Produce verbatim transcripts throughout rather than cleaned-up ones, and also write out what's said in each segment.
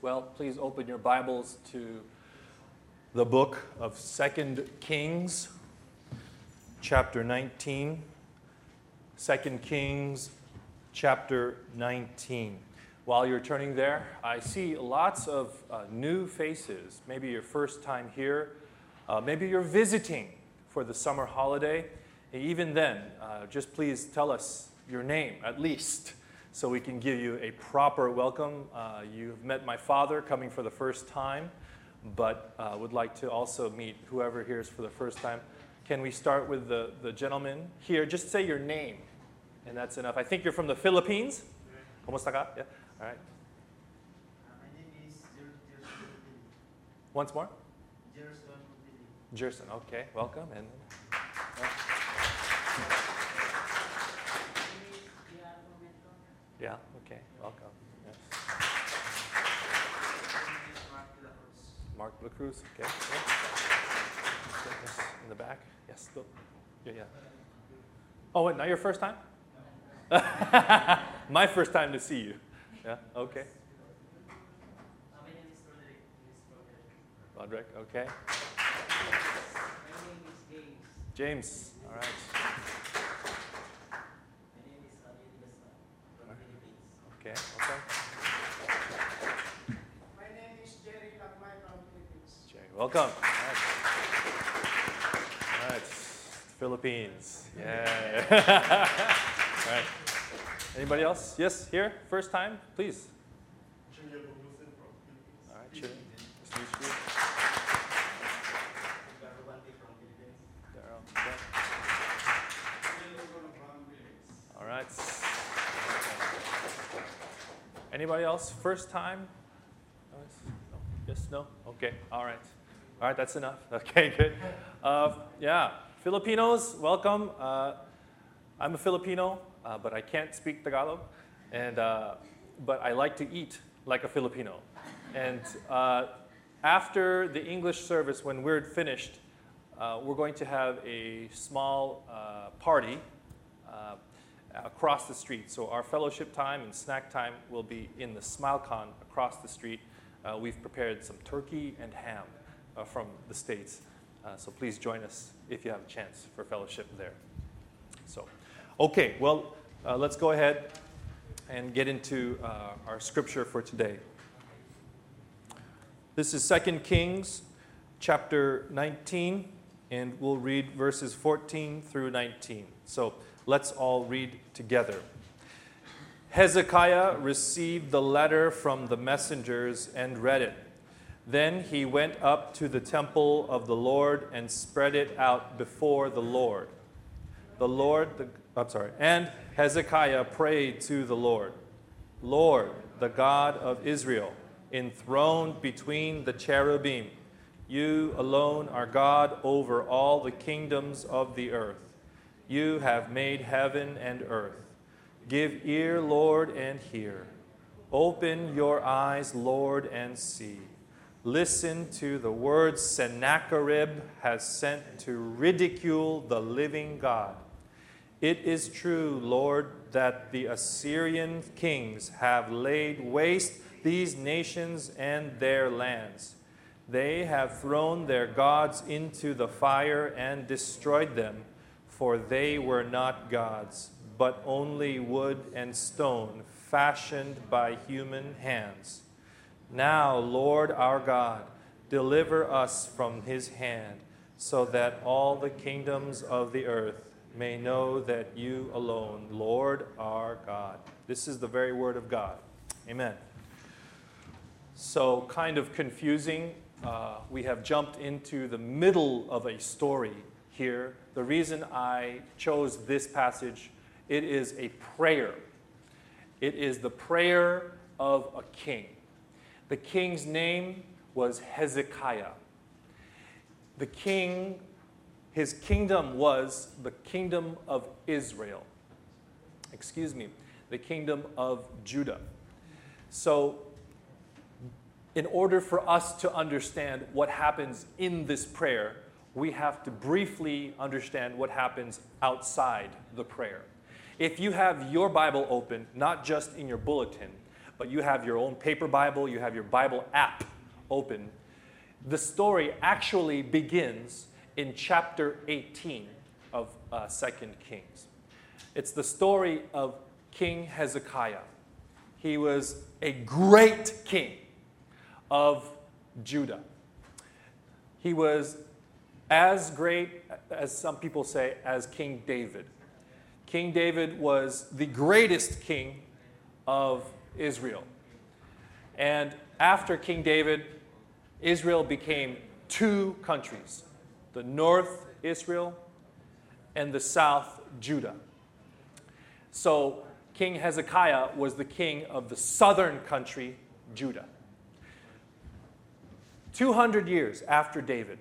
Well, please open your Bibles to the book of Second Kings, chapter nineteen. Second Kings, chapter nineteen. While you're turning there, I see lots of uh, new faces. Maybe your first time here. Uh, maybe you're visiting for the summer holiday. And even then, uh, just please tell us your name, at least, so we can give you a proper welcome. Uh, you've met my father coming for the first time, but uh, would like to also meet whoever here is for the first time. Can we start with the, the gentleman here? Just say your name, and that's enough. I think you're from the Philippines. ¿Cómo está acá? Yeah. All right. Uh, my name is Jer- Jerson. Once more? Jerson. Jerson. Okay. Welcome. And uh, yeah. Okay. Welcome. Yes. Mark La Cruz. Okay. Yeah. Yes. In the back. Yes. Go. Yeah. Yeah. Oh, wait. Not your first time? My first time to see you. Yeah. Okay. My name is Roderick. Roderick. Okay. My name is James. James. All right. My name is Ali Digasan from the Philippines. Okay. Okay. My name is Jerry Lakmay from Philippines. Jerry, welcome. All right. All right. Philippines. Yeah. All right. Anybody else? Yes, here? First time? Please. All right, Chile. Nice to meet you. Garwante from Philippines. Darryl. Okay. All right. Anybody else? First time? No? Yes, no? Okay, all right. All right, that's enough. Okay, good. Uh, yeah, Filipinos, welcome. Uh, I'm a Filipino, uh, but I can't speak Tagalog. And, uh, but I like to eat like a Filipino. And uh, after the English service, when we're finished, uh, we're going to have a small uh, party uh, across the street. So our fellowship time and snack time will be in the SmileCon across the street. Uh, we've prepared some turkey and ham uh, from the States. Uh, so please join us if you have a chance for fellowship there. So, okay, well, uh, let's go ahead and get into uh, our scripture for today. This is Second Kings chapter nineteen, and we'll read verses fourteen through nineteen. So let's all read together. Hezekiah received the letter from the messengers and read it. Then he went up to the temple of the Lord and spread it out before the Lord. The Lord, the, I'm sorry, and Hezekiah prayed to the Lord, Lord, the God of Israel, enthroned between the cherubim, you alone are God over all the kingdoms of the earth. You have made heaven and earth. Give ear, Lord, and hear. Open your eyes, Lord, and see. Listen to the words Sennacherib has sent to ridicule the living God. It is true, Lord, that the Assyrian kings have laid waste these nations and their lands. They have thrown their gods into the fire and destroyed them, for they were not gods, but only wood and stone fashioned by human hands. Now, Lord our God, deliver us from his hand, so that all the kingdoms of the earth may know that you alone, Lord our God. This is the very word of God. Amen. So, kind of confusing. Uh, we have jumped into the middle of a story here. The reason I chose this passage, it is a prayer. It is the prayer of a king. The king's name was Hezekiah. The king, his kingdom was the kingdom of Israel. Excuse me, the kingdom of Judah. So, in order for us to understand what happens in this prayer, we have to briefly understand what happens outside the prayer. If you have your Bible open, not just in your bulletin, but you have your own paper Bible, you have your Bible app open. The story actually begins in chapter eighteen of uh, Second Kings. It's the story of King Hezekiah. He was a great king of Judah. He was as great, as some people say, as King David. King David was the greatest king of Israel. And after King David, Israel became two countries, the north Israel and the south Judah. So King Hezekiah was the king of the southern country, Judah. two hundred years after David,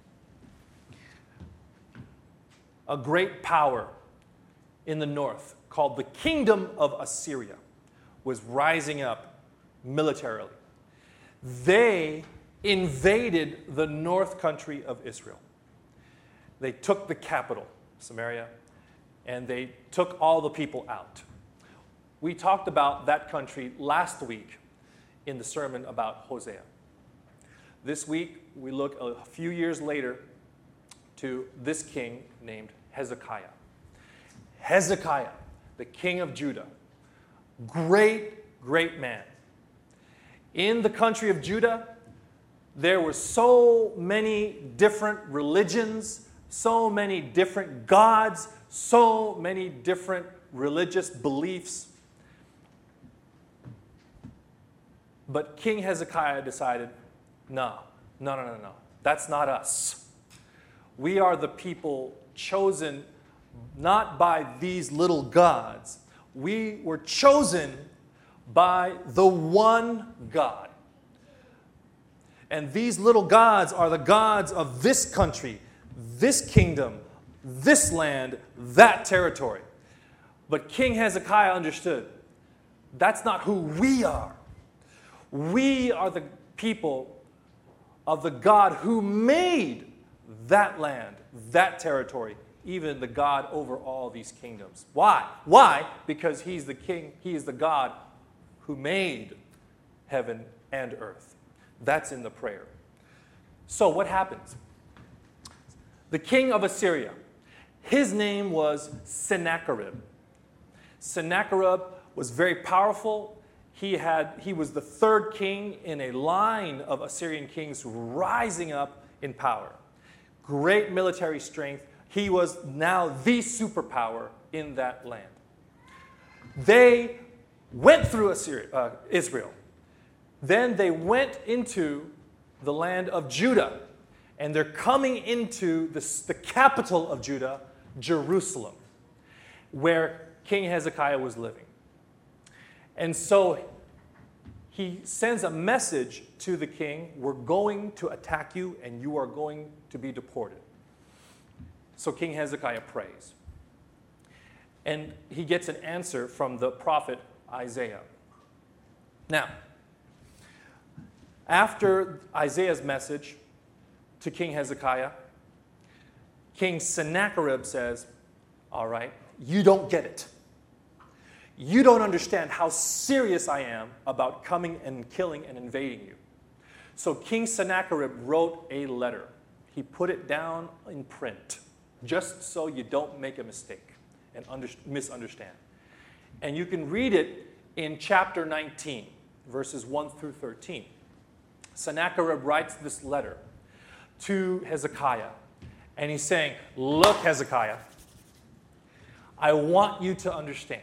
a great power in the north called the Kingdom of Assyria was rising up militarily. They invaded the north country of Israel. They took the capital, Samaria, and they took all the people out. We talked about that country last week in the sermon about Hosea. This week, we look a few years later to this king named Hezekiah. Hezekiah, the king of Judah, great, great man. In the country of Judah, there were so many different religions, so many different gods, so many different religious beliefs. But King Hezekiah decided, no, no, no, no, no. That's not us. We are the people chosen not by these little gods. We were chosen by the one God. And these little gods are the gods of this country, this kingdom, this land, that territory. But King Hezekiah understood that's not who we are. We are the people of the God who made that land, that territory, even the God over all these kingdoms. Why? Why? Because he's the king, he is the God who made heaven and earth. That's in the prayer. So what happens? The king of Assyria, his name was Sennacherib. Sennacherib was very powerful. He, had, he was the third king in a line of Assyrian kings rising up in power. Great military strength. He was now the superpower in that land. They went through Assyria, uh, Israel. Then they went into the land of Judah. And they're coming into the, the capital of Judah, Jerusalem, where King Hezekiah was living. And so he sends a message to the king, we're going to attack you and you are going to be deported. So King Hezekiah prays. And he gets an answer from the prophet Isaiah. Now, after Isaiah's message to King Hezekiah, King Sennacherib says, all right, you don't get it. You don't understand how serious I am about coming and killing and invading you. So King Sennacherib wrote a letter. He put it down in print, just so you don't make a mistake and under, misunderstand. And you can read it in chapter nineteen, verses one through thirteen. Sennacherib writes this letter to Hezekiah, and he's saying, look, Hezekiah, I want you to understand.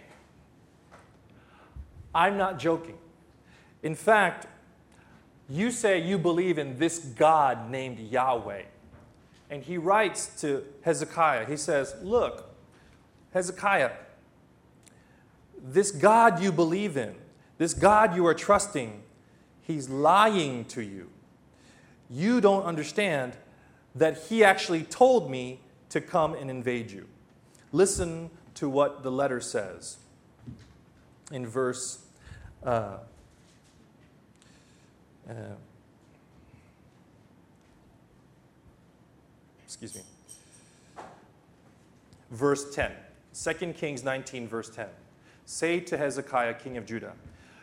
I'm not joking. In fact, you say you believe in this God named Yahweh. And he writes to Hezekiah, he says, look, Hezekiah, this God you believe in, this God you are trusting, he's lying to you. You don't understand that he actually told me to come and invade you. Listen to what the letter says in verse uh, uh, excuse me, verse ten. Second Kings nineteen, verse ten. Say to Hezekiah, king of Judah,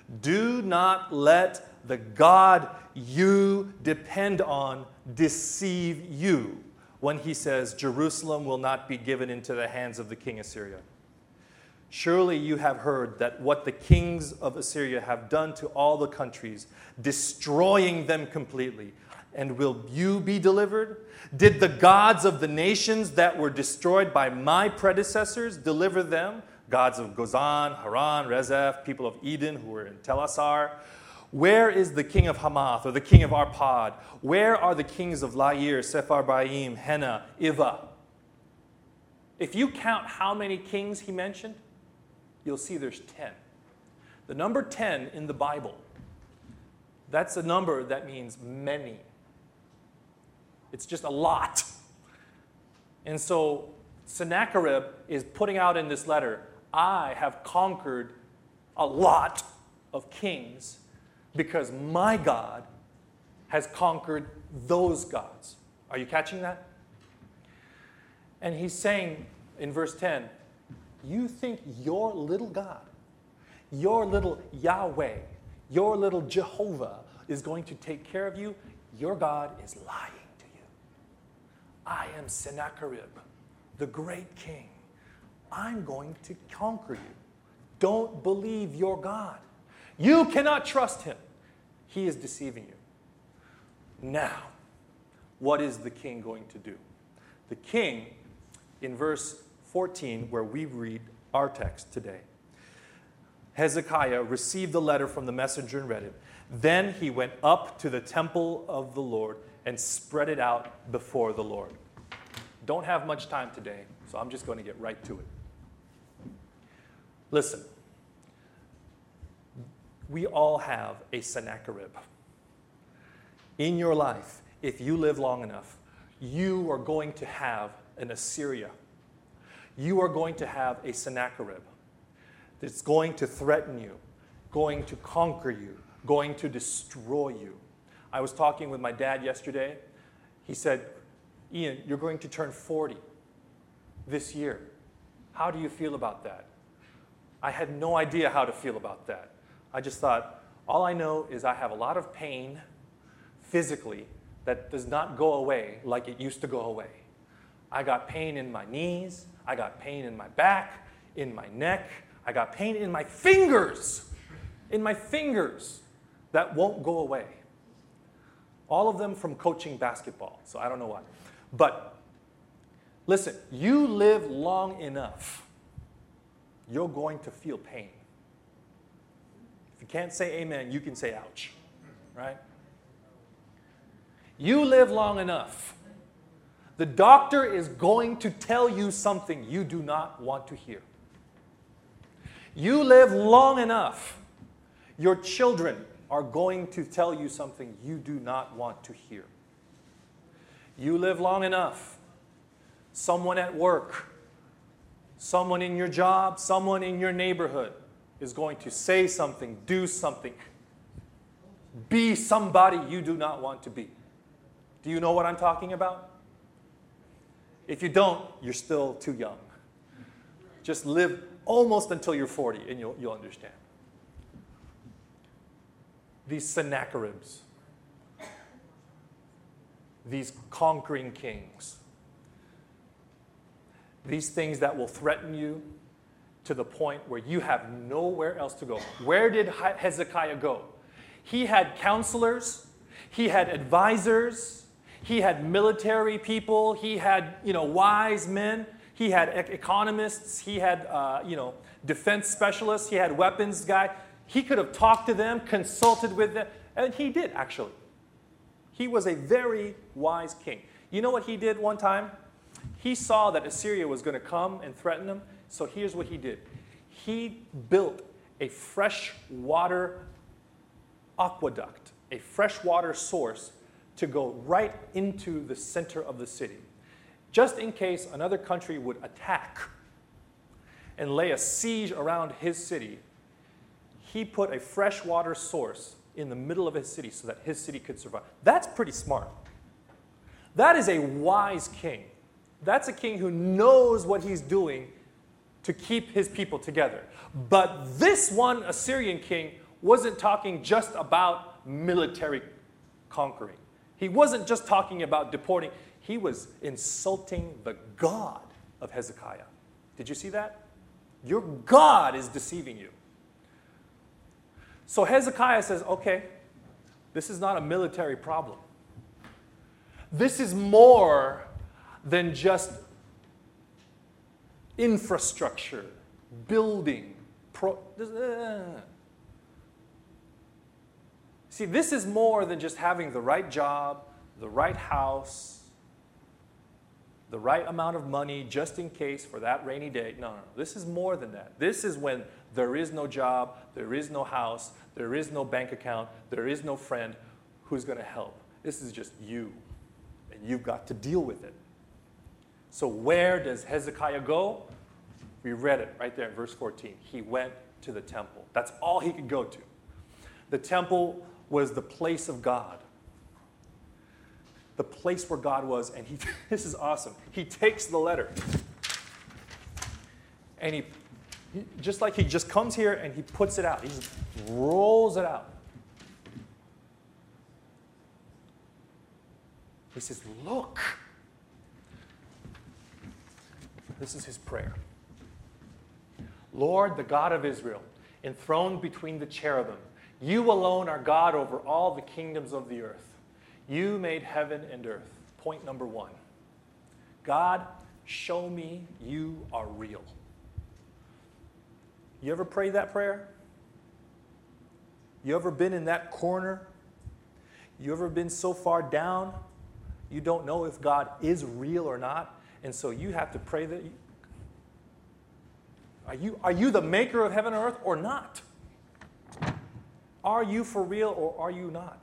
Do not let the God you depend on deceive you when he says Jerusalem will not be given into the hands of the king of Assyria. Surely you have heard that what the kings of Assyria have done to all the countries, destroying them completely. And will you be delivered? Did the gods of the nations that were destroyed by my predecessors deliver them? Gods of Gozan, Haran, Rezeph, people of Eden who were in Telassar. Where is the king of Hamath or the king of Arpad? Where are the kings of Lair, Sepharvaim, Hena, Iva? If you count how many kings he mentioned, you'll see there's ten. The number ten in the Bible, that's a number that means many. It's just a lot. And so Sennacherib is putting out in this letter, I have conquered a lot of kings because my God has conquered those gods. Are you catching that? And he's saying in verse ten, you think your little God, your little Yahweh, your little Jehovah is going to take care of you? Your God is lying to you. I am Sennacherib, the great king. I'm going to conquer you. Don't believe your God. You cannot trust him. He is deceiving you. Now, what is the king going to do? The king, in verse fourteen, where we read our text today, Hezekiah received the letter from the messenger and read it. Then he went up to the temple of the Lord and spread it out before the Lord. Don't have much time today, so I'm just going to get right to it. Listen, we all have a Sennacherib. In your life, if you live long enough, you are going to have an Assyria. You are going to have a Sennacherib that's going to threaten you, going to conquer you, going to destroy you. I was talking with my dad yesterday. He said, Ian, you're going to turn forty this year. How do you feel about that? I had no idea how to feel about that. I just thought, all I know is I have a lot of pain physically that does not go away like it used to go away. I got pain in my knees. I got pain in my back, in my neck. I got pain in my fingers, in my fingers that won't go away. All of them from coaching basketball, so I don't know why. But listen, you live long enough, you're going to feel pain. If you can't say amen, you can say ouch, right? You live long enough. The doctor is going to tell you something you do not want to hear. You live long enough. Your children are going to tell you something you do not want to hear. You live long enough. Someone at work, someone in your job, someone in your neighborhood is going to say something, do something, be somebody you do not want to be. Do you know what I'm talking about? If you don't, you're still too young. Just live almost until you're forty and you'll, you'll understand. These Sennacheribs, these conquering kings, these things that will threaten you to the point where you have nowhere else to go. Where did Hezekiah go? He had counselors, he had advisors, he had military people, he had, you know, wise men, he had economists, he had, uh, you know, defense specialists, he had weapons guy. He could have talked to them, consulted with them, and he did, actually. He was a very wise king. You know what he did one time? He saw that Assyria was going to come and threaten him, so here's what he did. He built a freshwater aqueduct, a freshwater source to go right into the center of the city, just in case another country would attack and lay a siege around his city. He put a freshwater source in the middle of his city so that his city could survive. That's pretty smart. That is a wise king. That's a king who knows what he's doing to keep his people together. But this one Assyrian king wasn't talking just about military conquering. He wasn't just talking about deporting. He was insulting the God of Hezekiah. Did you see that? Your God is deceiving you. So Hezekiah says, okay, this is not a military problem. This is more than just infrastructure, building. Pro- See, this is more than just having the right job, the right house, the right amount of money just in case for that rainy day. No, no, no. This is more than that. This is when there is no job, there is no house, there is no bank account, there is no friend who's going to help. This is just you, and you've got to deal with it. So where does Hezekiah go? We read it right there in verse fourteen. He went to the temple. That's all he could go to. The temple was the place of God. The place where God was, and he, this is awesome. He takes the letter, and he, he, just like he just comes here and he puts it out. He just rolls it out. He says, look. This is his prayer. Lord, the God of Israel, enthroned between the cherubim, you alone are God over all the kingdoms of the earth. You made heaven and earth. Point number one. God, show me you are real. You ever prayed that prayer? You ever been in that corner? You ever been so far down you don't know if God is real or not? And so you have to pray that. You, are you, are you the maker of heaven and earth or not? Are you for real or are you not?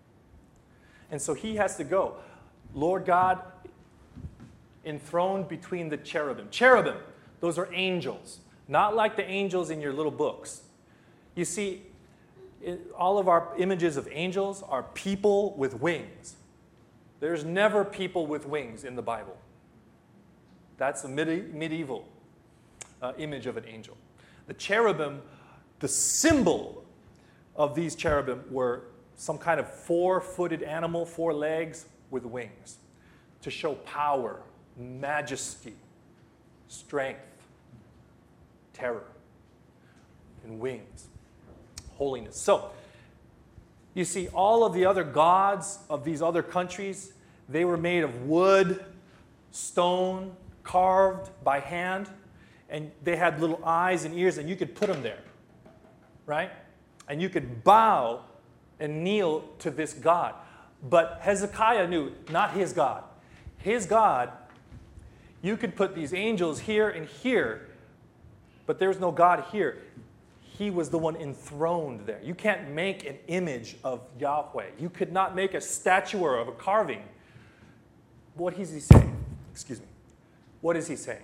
And so he has to go. Lord God, enthroned between the cherubim. Cherubim, those are angels. Not like the angels in your little books. You see, it, all of our images of angels are people with wings. There's never people with wings in the Bible. That's a midi- medieval uh, image of an angel. The cherubim, the symbol of these cherubim were some kind of four-footed animal, four legs with wings, to show power, majesty, strength, terror, and wings, holiness. So, you see, all of the other gods of these other countries, they were made of wood, stone, carved by hand, and they had little eyes and ears, and you could put them there, right? And you could bow and kneel to this God. But Hezekiah knew, not his God. His God, you could put these angels here and here, but there's no God here. He was the one enthroned there. You can't make an image of Yahweh. You could not make a statue or of a carving. What is he saying? Excuse me. What is he saying?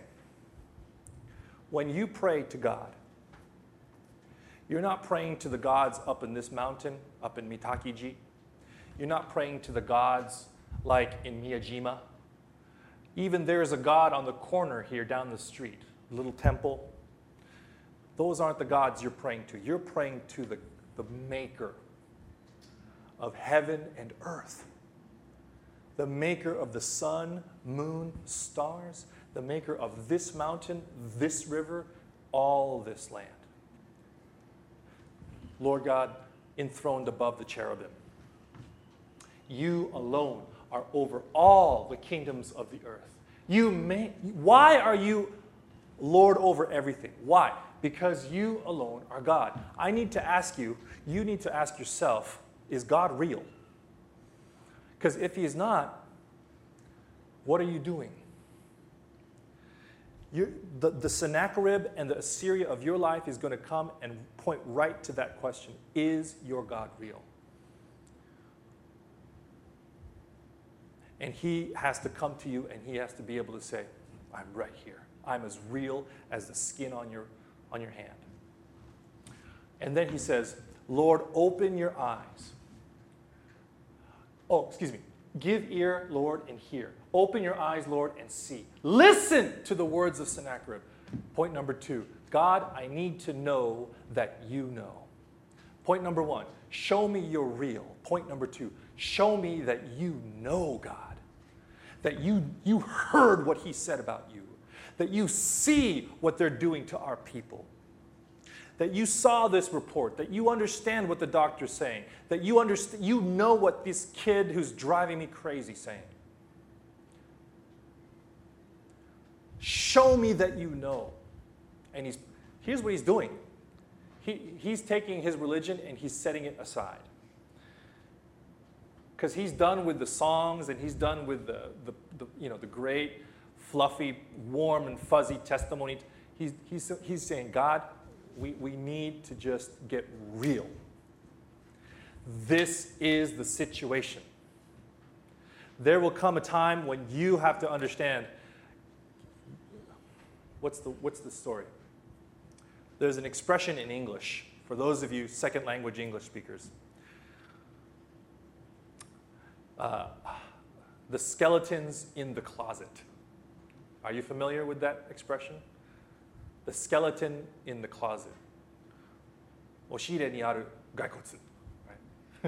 When you pray to God, you're not praying to the gods up in this mountain, up in Mitakiji. You're not praying to the gods like in Miyajima. Even there is a god on the corner here down the street, a little temple. Those aren't the gods you're praying to. You're praying to the, the maker of heaven and earth. The maker of the sun, moon, stars. The maker of this mountain, this river, all this land. Lord God, enthroned above the cherubim. You alone are over all the kingdoms of the earth. You may, why are you Lord over everything? Why? Because you alone are God. I need to ask you, you need to ask yourself, is God real? Because if he is not, what are you doing? You're, the, the Sennacherib and the Assyria of your life is going to come and point right to that question. Is your God real? And he has to come to you and he has to be able to say, I'm right here. I'm as real as the skin on your, on your hand. And then he says, Lord, open your eyes. Oh, excuse me. Give ear, Lord, and hear. Open your eyes, Lord, and see. Listen to the words of Sennacherib. Point number two. God, I need to know that you know. Point number one, show me you're real. Point number two, show me that you know God, that you, you heard what he said about you, that you see what they're doing to our people, that you saw this report, that you understand what the doctor's saying, that you understand, you know what this kid who's driving me crazy is saying. Show me that you know. And he's, here's what he's doing. He, he's taking his religion and he's setting it aside. Because he's done with the songs and he's done with the, the, the, you know, the great, fluffy, warm and fuzzy testimony. He's, he's, he's saying, God, we, we need to just get real. This is the situation. There will come a time when you have to understand, what's the, what's the story? There's an expression in English, for those of you second language English speakers. Uh, the skeletons in the closet. Are you familiar with that expression? The skeleton in the closet. 押し入れにある骸骨. Right?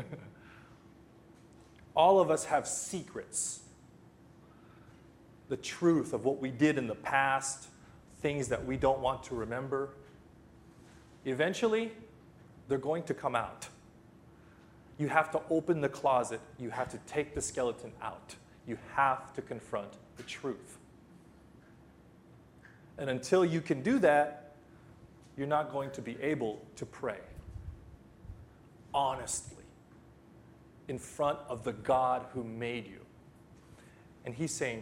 All of us have secrets. The truth of what we did in the past, things that we don't want to remember. Eventually, they're going to come out. You have to open the closet. You have to take the skeleton out. You have to confront the truth. And until you can do that, you're not going to be able to pray honestly in front of the God who made you. And he's saying,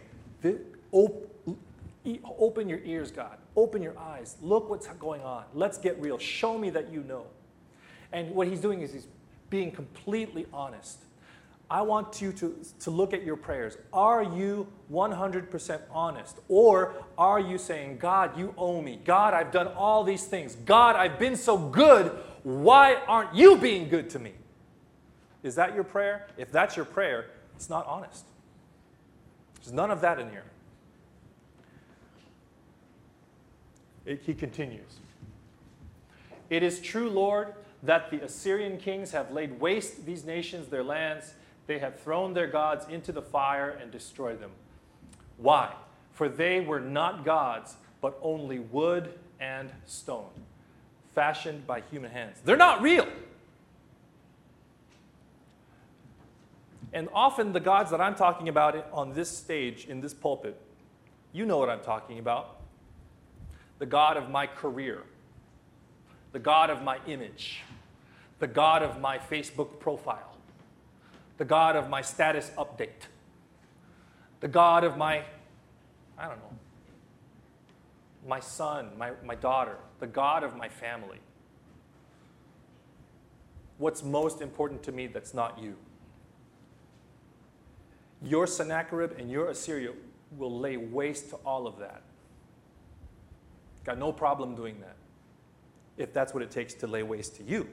open your ears, God. Open your eyes. Look what's going on. Let's get real. Show me that you know. And what he's doing is he's being completely honest. I want you to, to look at your prayers. Are you one hundred percent honest? Or are you saying, God, you owe me. God, I've done all these things. God, I've been so good. Why aren't you being good to me? Is that your prayer? If that's your prayer, it's not honest. There's none of that in here. It, he continues. It is true, Lord, that the Assyrian kings have laid waste these nations, their lands. They have thrown their gods into the fire and destroyed them. Why? For they were not gods, but only wood and stone, fashioned by human hands. They're not real. And often the gods that I'm talking about on this stage, in this pulpit, you know what I'm talking about. The God of my career, the God of my image, the God of my Facebook profile, the God of my status update, the God of my, I don't know, my son, my, my daughter, the God of my family. What's most important to me that's not you? Your Sennacherib and your Assyria will lay waste to all of that. Got no problem doing that, if that's what it takes to lay waste to you.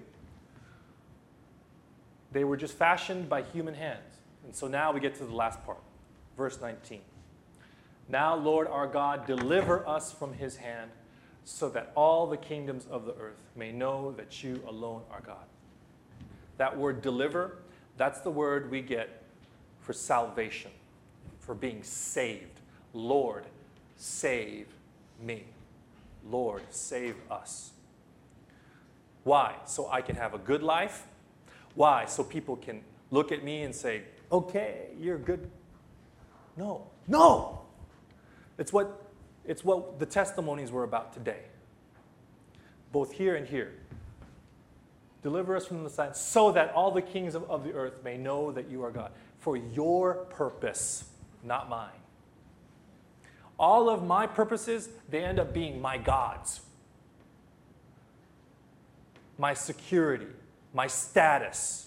They were just fashioned by human hands. And so now we get to the last part, verse nineteen. Now, Lord our God, deliver us from his hand, so that all the kingdoms of the earth may know that you alone are God. That word deliver, that's the word we get for salvation, for being saved. Lord, save me. Lord, save us. Why? So I can have a good life? Why? So people can look at me and say, okay, you're good. No, no. It's what, it's what the testimonies were about today. Both here and here. Deliver us from the sign, so that all the kings of, of the earth may know that you are God. For your purpose, not mine. All of my purposes, they end up being my gods. My security, my status,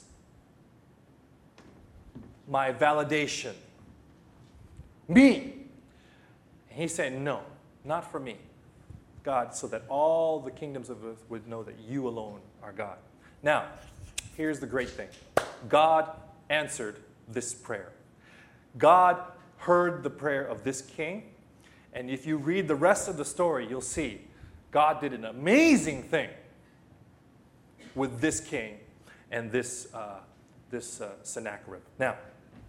my validation. Me. And he said, no, not for me. God, so that all the kingdoms of earth would know that you alone are God. Now, here's the great thing. God answered this prayer. God heard the prayer of this king. And if you read the rest of the story, you'll see God did an amazing thing with this king and this, uh, this uh, Sennacherib. Now,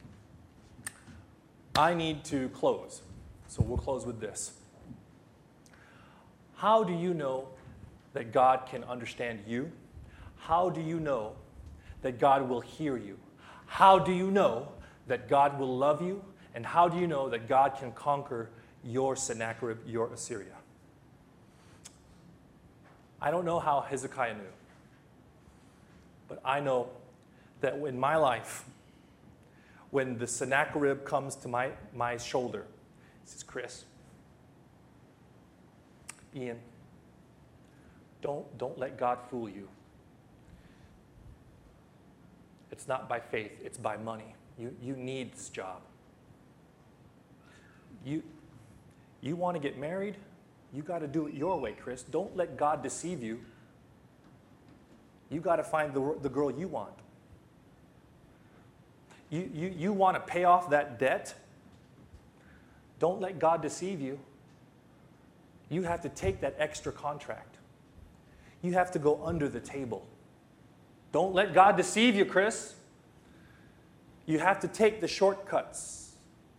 I need to close, so we'll close with this. How do you know that God can understand you? How do you know that God will hear you? How do you know that God will love you? And how do you know that God can conquer your Sennacherib, your Assyria? I don't know how Hezekiah knew, but I know that in my life, when the Sennacherib comes to my, my shoulder, he says, Chris, Ian, don't, don't let God fool you. It's not by faith, it's by money. You, you need this job. You, you want to get married? You got to do it your way, Chris. Don't let God deceive you. You got to find the, the girl you want. You, you, you want to pay off that debt? Don't let God deceive you. You have to take that extra contract. You have to go under the table. Don't let God deceive you, Chris. You have to take the shortcuts.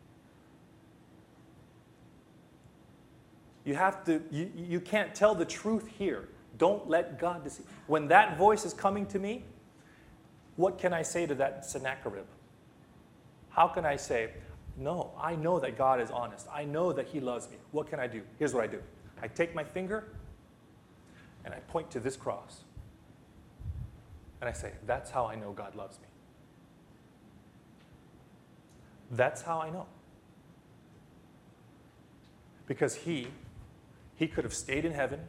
You have to, you, you can't tell the truth here. Don't let God deceive. When that voice is coming to me, what can I say to that Sennacherib? How can I say, no, I know that God is honest. I know that he loves me. What can I do? Here's what I do. I take my finger and I point to this cross. And I say, that's how I know God loves me. That's how I know. Because he, he could have stayed in heaven.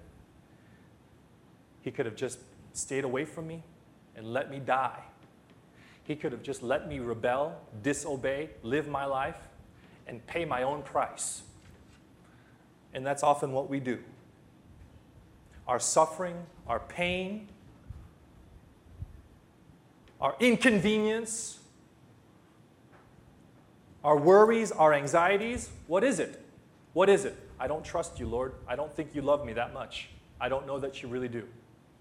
He could have just stayed away from me and let me die. He could have just let me rebel, disobey, live my life, and pay my own price. And that's often what we do. Our suffering, our pain, our inconvenience, our worries, our anxieties, what is it? What is it? I don't trust you, Lord. I don't think you love me that much. I don't know that you really do.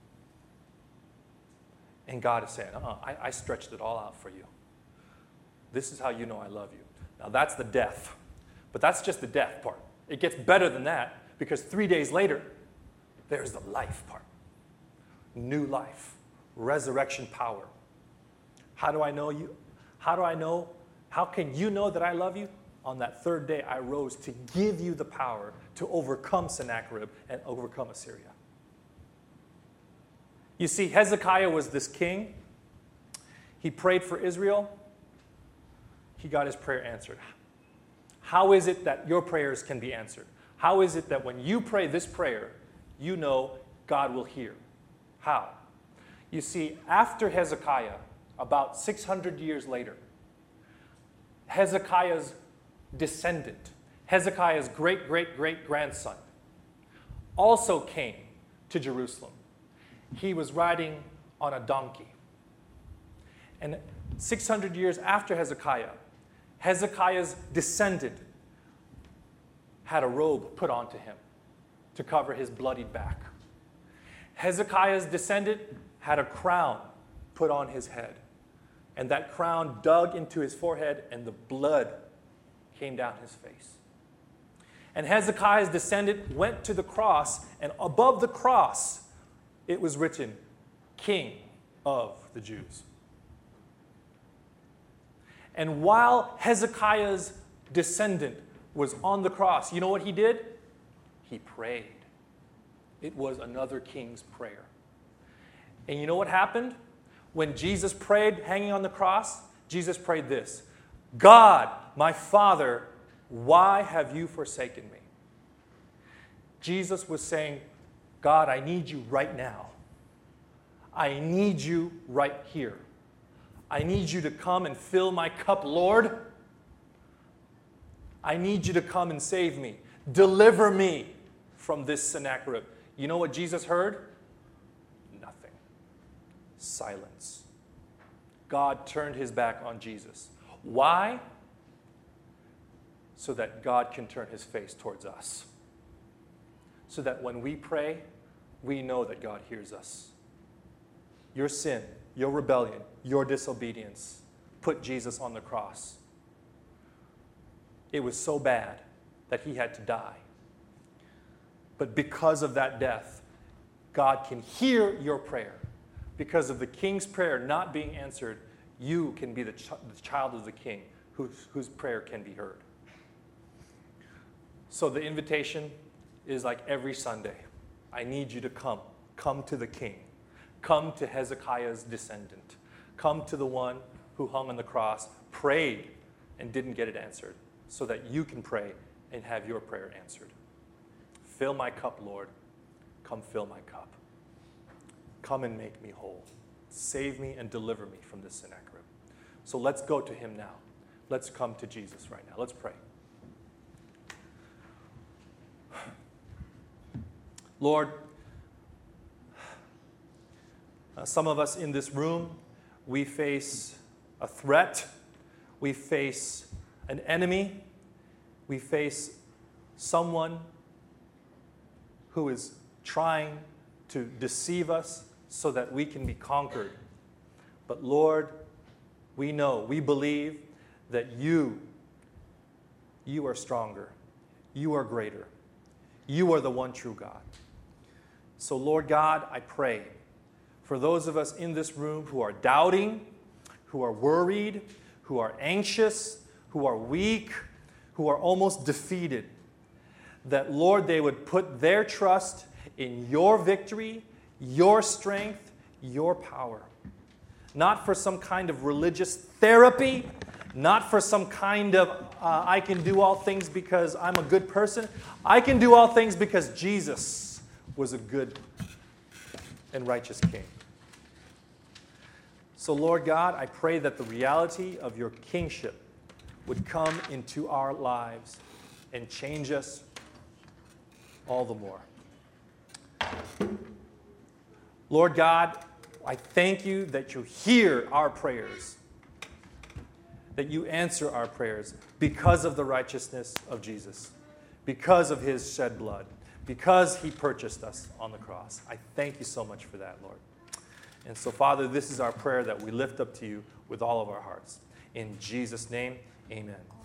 And God is saying, uh-uh, I, I stretched it all out for you. This is how you know I love you. Now that's the death. But that's just the death part. It gets better than that because three days later, there's the life part. New life. Resurrection power. How do I know you? How do I know? How can you know that I love you? On that third day, I rose to give you the power to overcome Sennacherib and overcome Assyria. You see, Hezekiah was this king. He prayed for Israel. He got his prayer answered. How is it that your prayers can be answered? How is it that when you pray this prayer, you know God will hear? How? You see, after Hezekiah, about six hundred years later, Hezekiah's descendant, Hezekiah's great-great-great-grandson, also came to Jerusalem. He was riding on a donkey. And six hundred years after Hezekiah, Hezekiah's descendant had a robe put onto him to cover his bloodied back. Hezekiah's descendant had a crown put on his head. And that crown dug into his forehead, and the blood came down his face. And Hezekiah's descendant went to the cross, and above the cross, it was written, King of the Jews. And while Hezekiah's descendant was on the cross, you know what he did? He prayed. It was another king's prayer. And you know what happened? When Jesus prayed hanging on the cross, Jesus prayed this, God, my Father, why have you forsaken me? Jesus was saying, God, I need you right now. I need you right here. I need you to come and fill my cup, Lord. I need you to come and save me. Deliver me from this Sennacherib. You know what Jesus heard? Nothing. Silence. God turned his back on Jesus. Why? So that God can turn his face towards us. So that when we pray, we know that God hears us. your sin, your rebellion, your disobedience put Jesus on the cross. It was so bad that he had to die. But because of that death, God can hear your prayer. Because of the king's prayer not being answered, you can be the, ch- the child of the king whose, whose prayer can be heard. So the invitation is like every Sunday. I need you to come. Come to the king. Come to Hezekiah's descendant. Come to the one who hung on the cross, prayed, and didn't get it answered, so that you can pray and have your prayer answered. Fill my cup, Lord. Come fill my cup. Come and make me whole. Save me and deliver me from this Sennacherib. So let's go to him now. Let's come to Jesus right now. Let's pray. Lord, uh, some of us in this room, we face a threat. We face an enemy. We face someone who is trying to deceive us so that we can be conquered. But Lord, we know, we believe that you, you are stronger. You are greater. You are the one true God. So Lord God, I pray for those of us in this room who are doubting, who are worried, who are anxious, who are weak, who are almost defeated, that Lord, they would put their trust in your victory, your strength, your power. Not for some kind of religious therapy, not for some kind of, uh, I can do all things because I'm a good person. I can do all things because Jesus was a good and righteous king. So Lord God, I pray that the reality of your kingship would come into our lives and change us all the more. Lord God, I thank you that you hear our prayers, that you answer our prayers because of the righteousness of Jesus, because of his shed blood, because he purchased us on the cross. I thank you so much for that, Lord. And so, Father, this is our prayer that we lift up to you with all of our hearts. In Jesus' name, amen.